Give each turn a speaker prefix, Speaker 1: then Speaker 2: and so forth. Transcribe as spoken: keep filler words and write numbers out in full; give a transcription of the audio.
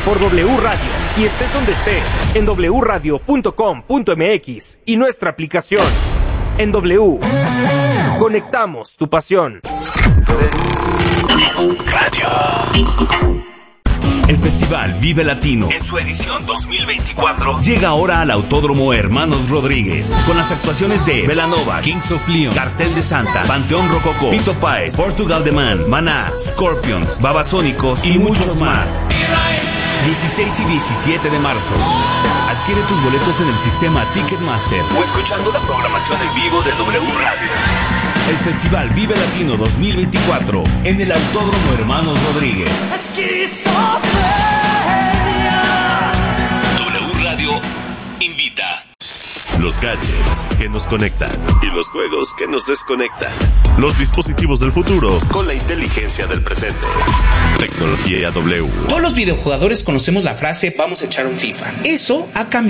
Speaker 1: por W Radio y estés donde estés en doble u radio punto com punto m x y nuestra aplicación. En W, conectamos tu pasión.
Speaker 2: Radio. El Festival Vive Latino, en su edición dos mil veinticuatro, llega ahora al Autódromo Hermanos Rodríguez, con las actuaciones de Belanova, Kings of Leon, Cartel de Santa, Panteón Rococó, Fito Páez, Portugal The Man, Maná, Scorpions, Babasónicos y muchos más. dieciséis y diecisiete de marzo. Adquiere tus boletos en el sistema Ticketmaster o escuchando la programación en vivo de W Radio. El Festival Vive Latino dos mil veinticuatro en el Autódromo Hermanos Rodríguez. W Radio invita.
Speaker 3: Los gadgets que nos conectan y los juegos que nos desconectan. Los dispositivos del futuro con la inteligencia del presente. Tecnología W.
Speaker 4: Todos los videojugadores conocemos la frase "vamos a echar un FIFA". Eso ha cambiado